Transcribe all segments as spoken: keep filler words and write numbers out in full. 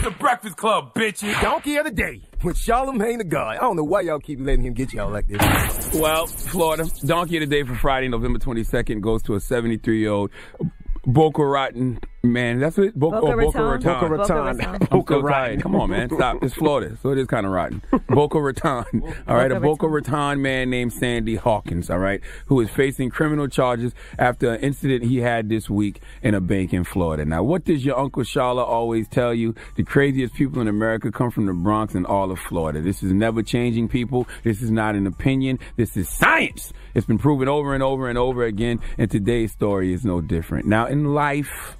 the Breakfast Club, bitches. Donkey of the day with Charlamagne the God. I don't know why y'all keep letting him get y'all like this. Well, Florida, Donkey of the day for Friday, November twenty-second, goes to a seventy-three-year-old Boca Raton man. That's what it Boca, Boca oh, Boca Raton. Raton. Boca Raton. I'm Boca so Raton. tired. Come on, man. Stop. It's Florida, so it is kind of rotten. Boca Raton. All right, a Boca Raton man named Sandy Hawkins, all right, who is facing criminal charges after an incident he had this week in a bank in Florida. Now, what does your Uncle Shala always tell you? The craziest people in America come from the Bronx and all of Florida. This is never changing, people. This is not an opinion. This is science. It's been proven over and over and over again, and today's story is no different. Now, in life,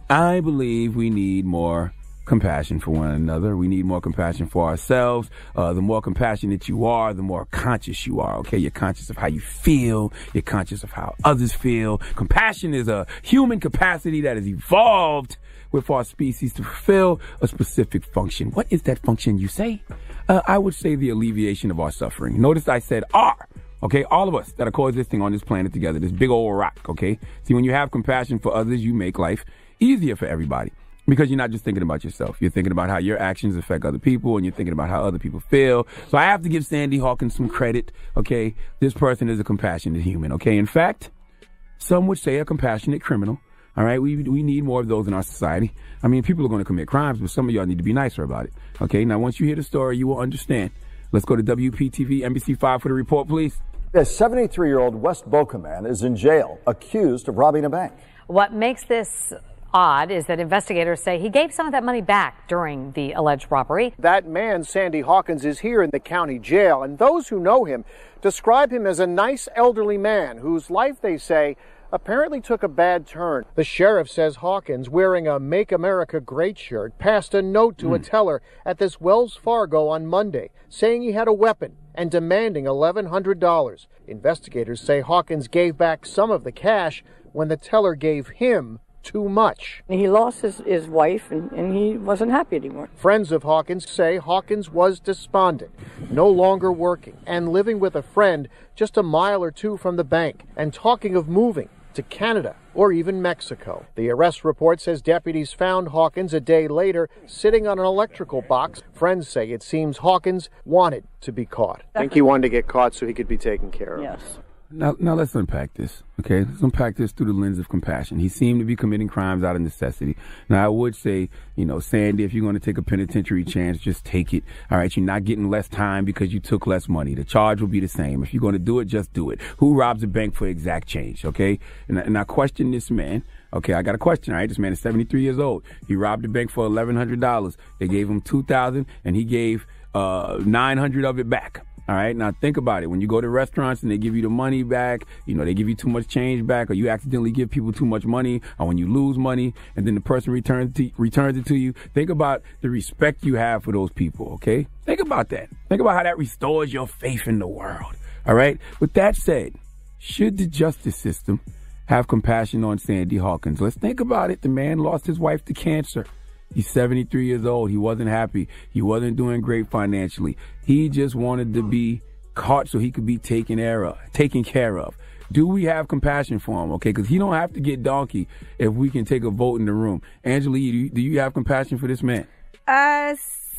I believe we need more compassion for one another. We need more compassion for ourselves. Uh, the more compassionate you are, the more conscious you are, okay? You're conscious of how you feel. You're conscious of how others feel. Compassion is a human capacity that has evolved with our species to fulfill a specific function. What is that function, you say? Uh, I would say the alleviation of our suffering. Notice I said "our." Okay, all of us that are coexisting on this planet together, this big old rock, okay? See, when you have compassion for others, you make life easier for everybody because you're not just thinking about yourself. You're thinking about how your actions affect other people, and you're thinking about how other people feel. So I have to give Sandy Hawkins some credit, okay? This person is a compassionate human, okay? In fact, some would say a compassionate criminal, all right? We we need more of those in our society. I mean, people are going to commit crimes, but some of y'all need to be nicer about it, okay? Now, once you hear the story, you will understand. Let's go to W P T V, N B C five for the report, please. A seventy-three-year-old West Boca man is in jail, accused of robbing a bank. What makes this odd is that investigators say he gave some of that money back during the alleged robbery. That man, Sandy Hawkins, is here in the county jail, and those who know him describe him as a nice elderly man whose life, they say, apparently took a bad turn. The sheriff says Hawkins, wearing a Make America Great shirt, passed a note to mm. a teller at this Wells Fargo on Monday saying he had a weapon and demanding eleven hundred dollars. Investigators say Hawkins gave back some of the cash when the teller gave him too much. He lost his, his wife, and, and he wasn't happy anymore. Friends of Hawkins say Hawkins was despondent, no longer working, and living with a friend just a mile or two from the bank, and talking of moving to Canada or even Mexico. The arrest report says deputies found Hawkins a day later sitting on an electrical box. Friends say it seems Hawkins wanted to be caught. I think he wanted to get caught so he could be taken care of. Yes. Now, now let's unpack this, okay? Let's unpack this through the lens of compassion. He seemed to be committing crimes out of necessity. Now, I would say, you know, Sandy, if you're going to take a penitentiary chance, just take it. All right, you're not getting less time because you took less money. The charge will be the same. If you're going to do it, just do it. Who robs a bank for exact change, okay? And, and I question this man. Okay, I got a question, all right? This man is seventy-three years old. He robbed the bank for eleven hundred dollars. They gave him two thousand dollars, and he gave uh, nine hundred dollars of it back. All right, now think about it. When you go to restaurants and they give you the money back, you know, they give you too much change back, or you accidentally give people too much money, or when you lose money and then the person returns to, returns it to you, think about the respect you have for those people, okay? Think about that. Think about how that restores your faith in the world, all right? With that said, should the justice system have compassion on Sandy Hawkins? Let's think about it. The man lost his wife to cancer. He's seventy-three years old. He wasn't happy. He wasn't doing great financially. He just wanted to be caught so he could be taken care of. Taken care of. Do we have compassion for him? Okay, because he don't have to get donkey if we can take a vote in the room. Angela, do you, do you have compassion for this man? Uh,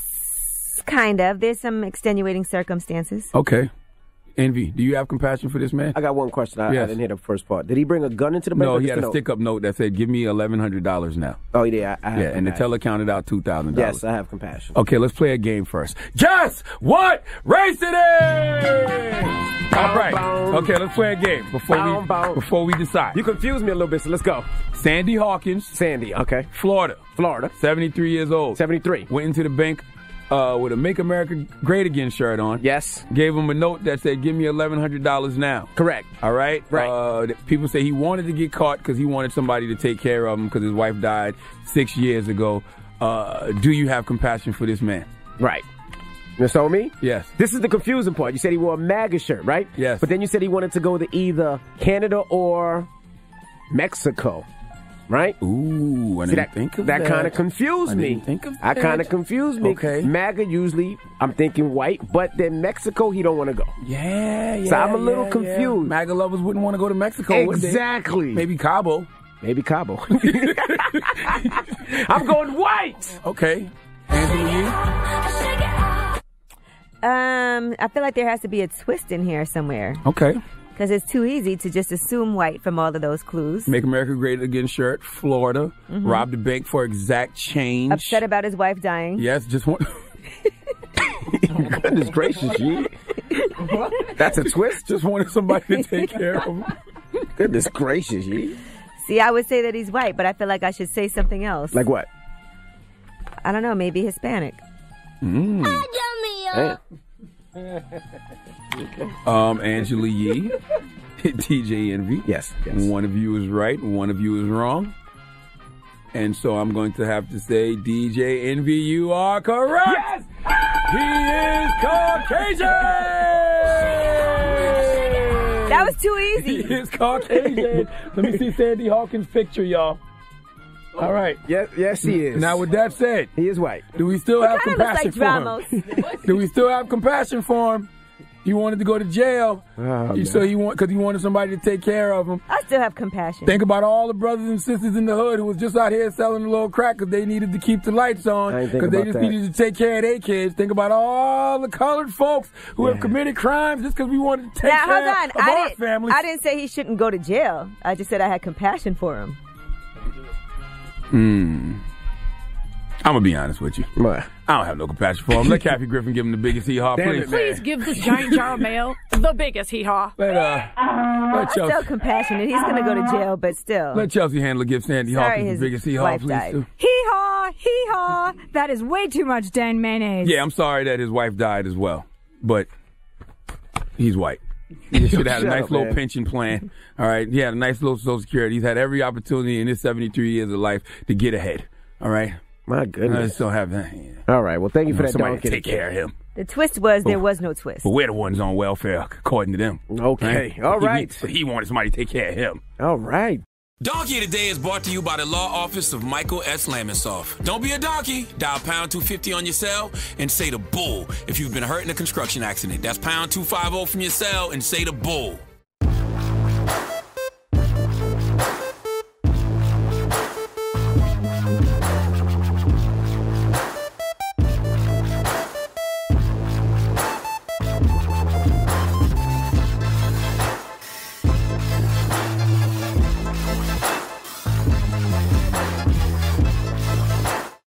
kind of. There's some extenuating circumstances. Okay. Envy, do you have compassion for this man? I got one question. I, yes. I didn't hear the first part. Did he bring a gun into the bank? No, he had a stick-up note that said, give me eleven hundred dollars now. Oh, yeah, I, I have Yeah, and the teller counted out two thousand dollars. Yes, I have compassion. Okay, let's play a game first. Guess what race it is? All right. Okay, let's play a game before bow, we bow. before we decide. You confused me a little bit, so let's go. Sandy Hawkins. Sandy, okay. Florida. Florida. seventy-three years old. seventy-three. Went into the bank Uh, with a Make America Great Again shirt on. Yes. Gave him a note that said, give me eleven hundred dollars now. Correct. All right? Right. Uh, people say he wanted to get caught because he wanted somebody to take care of him because his wife died six years ago. Uh, do you have compassion for this man? Right. You saw me? Yes. This is the confusing part. You said he wore a MAGA shirt, right? Yes. But then you said he wanted to go to either Canada or Mexico. Right? Ooh, I See, didn't that, think of that. that. kind of confused I me. didn't think of I that. kind of confused me. Okay. MAGA usually, I'm thinking white, but then Mexico, he don't want to go. Yeah, yeah. So I'm a little yeah, confused. Yeah. MAGA lovers wouldn't want to go to Mexico, would they? Exactly. Maybe Cabo. Maybe Cabo. I'm going white. Okay. Angela Yee? Um, I feel like there has to be a twist in here somewhere. Okay. Because it's too easy to just assume white from all of those clues. Make America Great Again shirt, Florida. Mhm. Robbed the bank for exact change. Upset about his wife dying. Yes, just one. Goodness gracious, Yee. That's a twist? Just wanted somebody to take care of him. Goodness gracious, Yee. See, I would say that he's white, but I feel like I should say something else. Like what? I don't know, maybe Hispanic. Mm. Hey. Um, Angela Yee, T J Envy. Yes, yes. One of you is right, one of you is wrong. And so I'm going to have to say, D J Envy, you are correct. Yes! He is Caucasian. That was too easy. He is Caucasian. Let me see Sandy Hawkins' picture, y'all. All right. Yes, yes, he is. Now, with that said, he is white. Do we still He have kinda looks compassion like for him? Do we still have compassion for him? He wanted to go to jail, Oh, He- so he want because he wanted somebody to take care of him. I still have compassion. Think about all the brothers and sisters in the hood who was just out here selling a little crack because they needed to keep the lights on, I ain't think because they about just that. needed to take care of their kids. Think about all the colored folks who have Yeah. committed crimes just because we wanted to take Now, hold care on. of I our didn't, families. I didn't say he shouldn't go to jail. I just said I had compassion for him. Hmm. I'm gonna be honest with you. What? I don't have no compassion for him. Let Kathy Griffin give him the biggest hee-haw, Damn please. it, man. Please give this giant jar of mail the biggest hee-haw. Let uh, let I'm still Chelsea, compassionate. He's going to go to jail, but still. let Chelsea Handler give Sandy Sorry, Hawkins his the biggest hee-haw, wife please. died. Too. Hee-haw, hee-haw. That is way too much Dan mayonnaise. Yeah, I'm sorry that his wife died as well, but he's white. He should have had a Shut nice up, little man. pension plan. All right, he had a nice little Social Security. He's had every opportunity in his seventy-three years of life to get ahead. All right, My I goodness. just don't have that. Yeah. All right. Well, thank you for that. Somebody donkey. to take care of him. The twist was there Oh. was no twist. But we're the ones on welfare, according to them. Okay. Right? All He- right. But he wanted somebody to take care of him. All right. Donkey of the Day is brought to you by the law office of Michael S. Lamonsoff. Don't be a donkey. Dial pound two fifty on your cell and say the bull if you've been hurt in a construction accident. That's pound two fifty from your cell and say the bull.